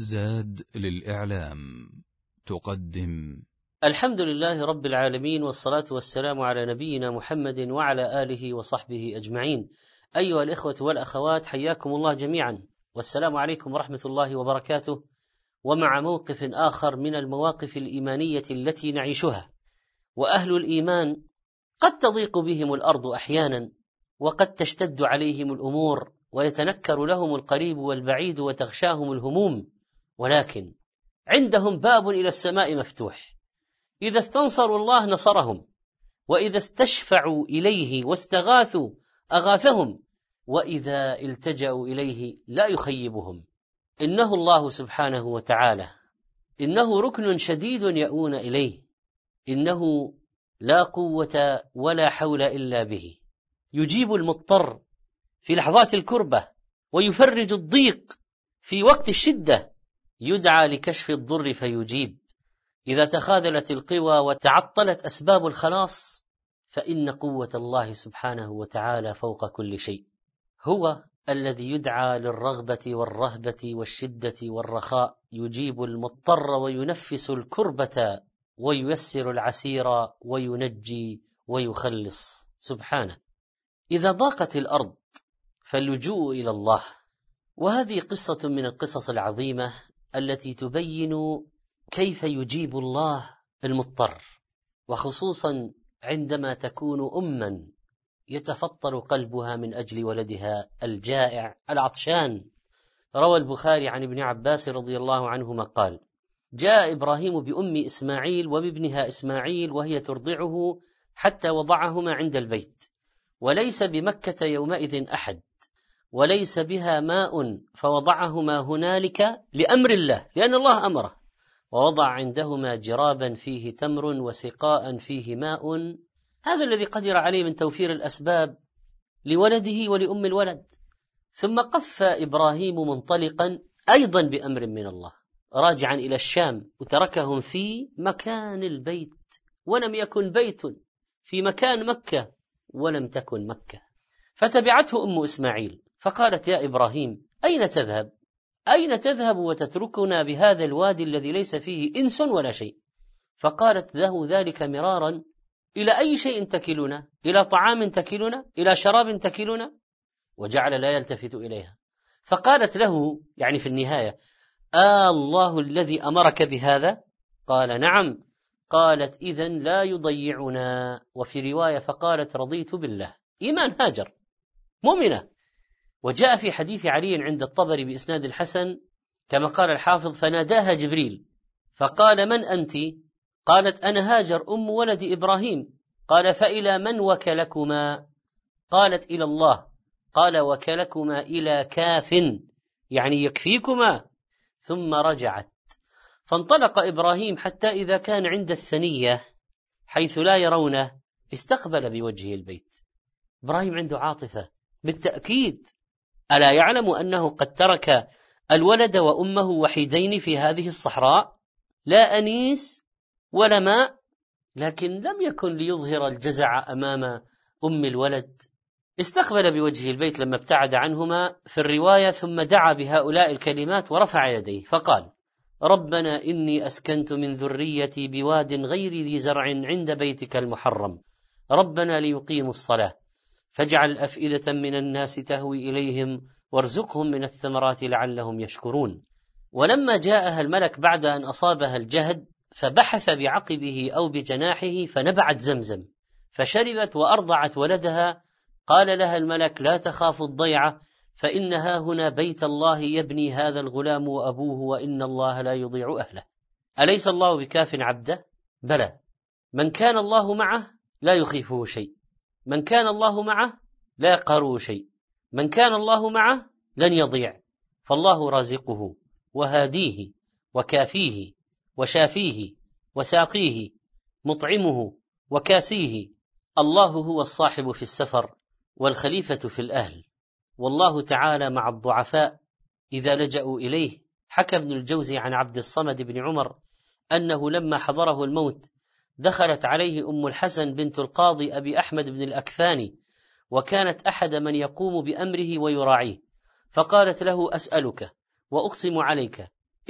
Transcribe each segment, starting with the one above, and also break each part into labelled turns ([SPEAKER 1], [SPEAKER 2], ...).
[SPEAKER 1] زاد للإعلام تقدم.
[SPEAKER 2] الحمد لله رب العالمين، والصلاة والسلام على نبينا محمد وعلى آله وصحبه أجمعين. أيها الإخوة والأخوات، حياكم الله جميعا، والسلام عليكم ورحمة الله وبركاته. ومع موقف آخر من المواقف الإيمانية التي نعيشها. وأهل الإيمان قد تضيق بهم الأرض أحيانا، وقد تشتد عليهم الأمور، ويتنكر لهم القريب والبعيد، وتغشاهم الهموم، ولكن عندهم باب إلى السماء مفتوح. إذا استنصروا الله نصرهم، وإذا استشفعوا إليه واستغاثوا أغاثهم، وإذا التجأوا إليه لا يخيبهم. إنه الله سبحانه وتعالى، إنه ركن شديد يأوون إليه، إنه لا قوة ولا حول إلا به. يجيب المضطر في لحظات الكربة، ويفرج الضيق في وقت الشدة. يدعى لكشف الضر فيجيب. إذا تخاذلت القوى وتعطلت أسباب الخلاص، فإن قوة الله سبحانه وتعالى فوق كل شيء. هو الذي يدعى للرغبة والرهبة والشدة والرخاء، يجيب المضطر وينفس الكربة وييسر العسير وينجي ويخلص سبحانه. إذا ضاقت الأرض فاللجوء إلى الله. وهذه قصة من القصص العظيمة التي تبين كيف يجيب الله المضطر، وخصوصا عندما تكون أما يتفطر قلبها من أجل ولدها الجائع العطشان. روى البخاري عن ابن عباس رضي الله عنهما قال: جاء إبراهيم بأم إسماعيل وبابنها إسماعيل وهي ترضعه حتى وضعهما عند البيت، وليس بمكة يومئذ أحد، وليس بها ماء، فوضعهما هنالك لأمر الله، لأن الله أمره، ووضع عندهما جرابا فيه تمر وسقاء فيه ماء. هذا الذي قدر عليه من توفير الأسباب لولده ولأم الولد. ثم قف إبراهيم منطلقا أيضا بأمر من الله، راجعا إلى الشام، وتركهم في مكان البيت، ولم يكن بيت في مكان مكة ولم تكن مكة. فتبعته أم إسماعيل فقالت: يا إبراهيم، أين تذهب؟ أين تذهب وتتركنا بهذا الوادي الذي ليس فيه إنس ولا شيء؟ فقالت له ذلك مرارا: إلى أي شيء تكلنا؟ إلى طعام تكلنا؟ إلى شراب تكلنا؟ وجعل لا يلتفت إليها. فقالت له يعني في النهاية: الله الذي أمرك بهذا؟ قال: نعم. قالت: إذن لا يضيعنا. وفي رواية فقالت: رضيت بالله. إيمان هاجر مؤمنة. وجاء في حديث علي عند الطبري بإسناد الحسن كما قال الحافظ: فناداها جبريل فقال: من أنت؟ قالت: أنا هاجر أم ولد إبراهيم. قال: فإلى من وكلكما؟ قالت: إلى الله. قال: وكلكما إلى كاف، يعني يكفيكما. ثم رجعت. فانطلق إبراهيم حتى إذا كان عند الثنية حيث لا يرونه استقبل بوجهه البيت. إبراهيم عنده عاطفة بالتأكيد. ألا يعلم أنه قد ترك الولد وأمه وحيدين في هذه الصحراء، لا أنيس ولا ماء، لكن لم يكن ليظهر الجزع أمام أم الولد. استقبل بوجهه البيت لما ابتعد عنهما في الرواية، ثم دعا بهؤلاء الكلمات ورفع يديه فقال: ربنا إني أسكنت من ذريتي بواد غير ذي زرع عند بيتك المحرم، ربنا ليقيموا الصلاة فاجعل أفئدة من الناس تهوي إليهم وارزقهم من الثمرات لعلهم يشكرون. ولما جاءها الملك بعد أن أصابها الجهد فبحث بعقبه أو بجناحه فنبعت زمزم، فشربت وأرضعت ولدها. قال لها الملك: لا تخاف الضيعة، فإنها هنا بيت الله يبني هذا الغلام وأبوه، وإن الله لا يضيع أهله. أليس الله بكاف عبده؟ بلى. من كان الله معه لا يخيفه شيء، من كان الله معه لا يقهره شيء، من كان الله معه لن يضيع. فالله رازقه وهاديه وكافيه وشافيه وساقيه، مطعمه وكاسيه. الله هو الصاحب في السفر والخليفة في الأهل، والله تعالى مع الضعفاء إذا لجأوا إليه. حكى ابن الجوزي عن عبد الصمد بن عمر أنه لما حضره الموت دخلت عليه أم الحسن بنت القاضي أبي أحمد بن الأكفاني، وكانت أحد من يقوم بأمره ويراعيه، فقالت له: أسألك وأقسم عليك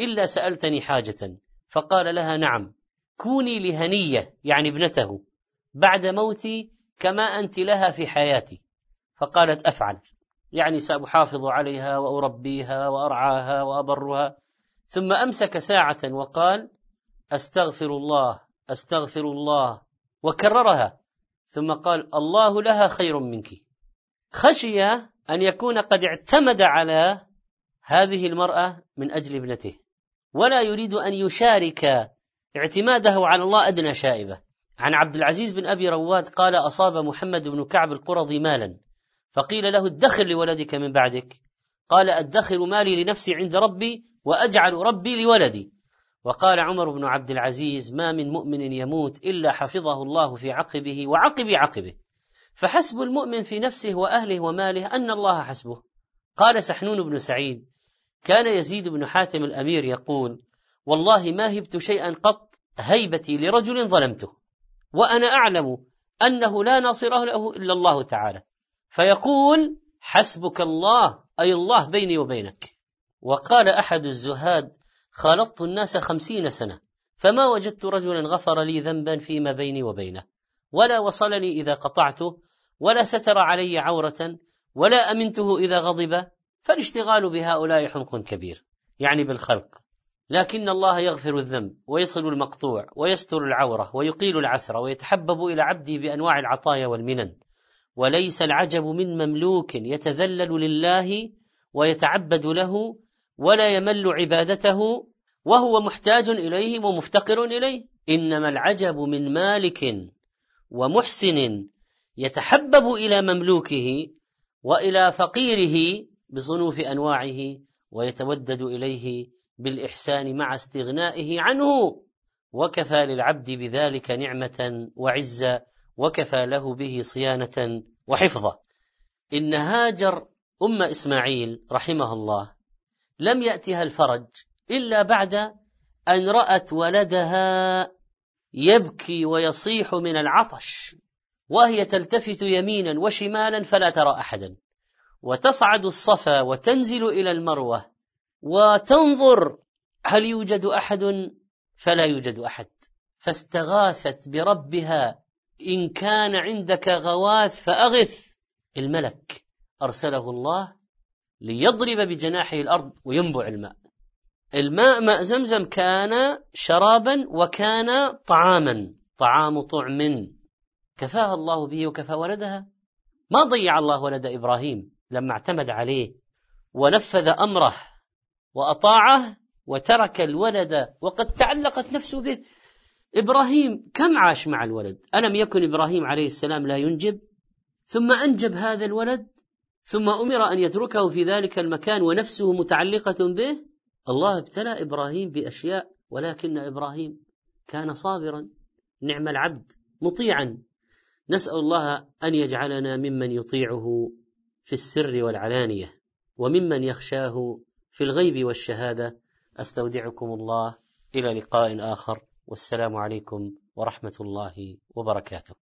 [SPEAKER 2] إلا سألتني حاجة. فقال لها نعم، كوني لهنية يعني ابنته بعد موتي كما أنت لها في حياتي. فقالت أفعل، يعني سأحافظ عليها وأربيها وأرعاها وأبرها. ثم أمسك ساعة وقال أستغفر الله أستغفر الله، وكررها، ثم قال الله لها خير منك. خشي أن يكون قد اعتمد على هذه المرأة من أجل ابنته، ولا يريد أن يشارك اعتماده على الله أدنى شائبة. عن عبد العزيز بن أبي رواد قال أصاب محمد بن كعب القرظي مالا، فقيل له ادخر لولدك من بعدك، قال أدخر مالي لنفسي عند ربي وأجعل ربي لولدي. وقال عمر بن عبد العزيز ما من مؤمن يموت إلا حفظه الله في عقبه وعقب عقبه، فحسب المؤمن في نفسه وأهله وماله أن الله حسبه. قال سحنون بن سعيد كان يزيد بن حاتم الأمير يقول والله ما هبت شيئا قط هيبتي لرجل ظلمته، وأنا أعلم أنه لا ناصر له إلا الله تعالى، فيقول حسبك الله أي الله بيني وبينك. وقال أحد الزهاد خالطت الناس 50 سنة فما وجدت رجلا غفر لي ذنبا فيما بيني وبينه، ولا وصلني إذا قطعته، ولا ستر علي عورة، ولا أمنته إذا غضب، فالاشتغال بهؤلاء حمق كبير، يعني بالخلق. لكن الله يغفر الذنب ويصل المقطوع ويستر العورة ويقيل العثرة ويتحبب إلى عبده بأنواع العطايا والمنن. وليس العجب من مملوك يتذلل لله ويتعبد له ولا يمل عبادته وهو محتاج إليه ومفتقر إليه، إنما العجب من مالك ومحسن يتحبب إلى مملوكه وإلى فقيره بصنوف أنواعه ويتودد إليه بالإحسان مع استغنائه عنه، وكفى للعبد بذلك نعمة وعزة، وكفى له به صيانة وحفظة. إن هاجر أم إسماعيل رحمه الله لم يأتها الفرج إلا بعد أن رأت ولدها يبكي ويصيح من العطش، وهي تلتفت يمينا وشمالا فلا ترى أحدا، وتصعد الصفا وتنزل إلى المروة وتنظر هل يوجد أحد، فلا يوجد أحد، فاستغاثت بربها إن كان عندك غواث فأغث. الملك أرسله الله ليضرب بجناحه الأرض وينبع الماء. الماء ماء زمزم كان شرابا وكان طعاما، طعام طعم، كفاها الله به وكفى ولدها. ما ضيع الله ولد إبراهيم لما اعتمد عليه ونفذ أمره وأطاعه وترك الولد وقد تعلقت نفسه به. إبراهيم كم عاش مع الولد؟ ألم يكن إبراهيم عليه السلام لا ينجب؟ ثم أنجب هذا الولد، ثم أمر أن يتركه في ذلك المكان ونفسه متعلقة به. الله ابتلى إبراهيم بأشياء، ولكن إبراهيم كان صابرا، نعم العبد، مطيعا. نسأل الله أن يجعلنا ممن يطيعه في السر والعلانية، وممن يخشاه في الغيب والشهادة. أستودعكم الله إلى لقاء آخر، والسلام عليكم ورحمة الله وبركاته.